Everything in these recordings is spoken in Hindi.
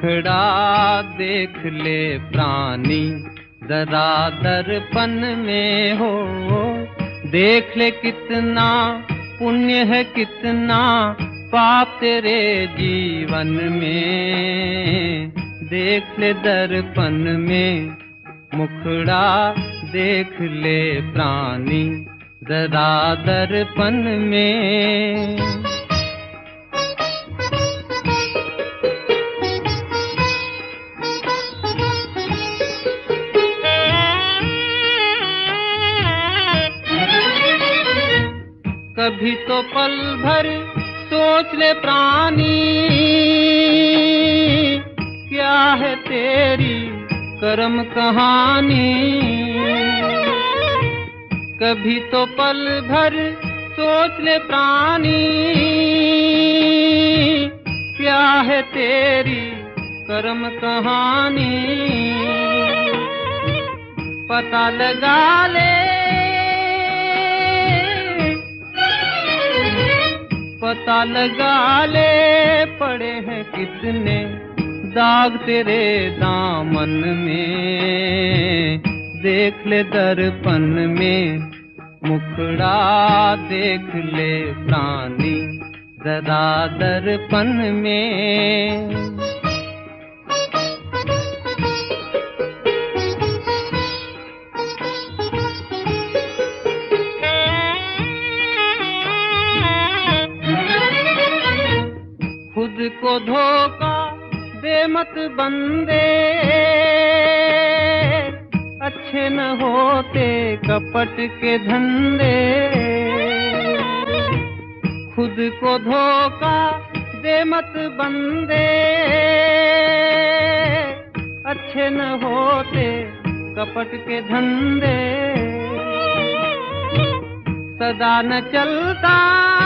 मुखड़ा देख ले प्राणी जरा दर्पण में हो, देख ले कितना पुण्य है कितना पाप तेरे जीवन में, देख ले दर्पण में मुखड़ा देख ले प्राणी जरा दर्पण में। कभी तो पल भर सोच ले प्राणी, क्या है तेरी कर्म कहानी। कभी तो पल भर सोच ले प्राणी, क्या है तेरी कर्म कहानी। पता लगा ले, पता लगा ले पड़े हैं कितने दाग तेरे दामन में, देख ले दर्पण में मुखड़ा देख ले प्राणी जरा दर्पण में। खुद को धोखा दे मत बंदे, अच्छे न होते कपट के धंधे। खुद को धोखा दे मत बंदे, अच्छे न होते कपट के धंधे। सदा न चलता,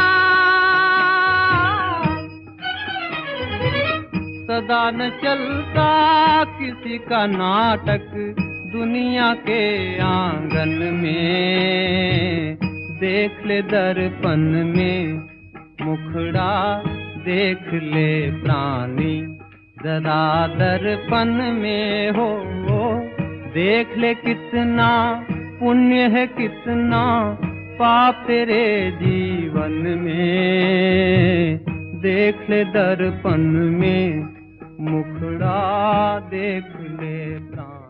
सदा न चलता किसी का नाटक दुनिया के आंगन में, देख ले दर्पण में मुखड़ा देख ले प्राणी जरा दर्पण में हो, देख ले कितना पुण्य है कितना पाप तेरे जीवन में, देख ले दर्पण में मुखड़ा देख ले प्राण।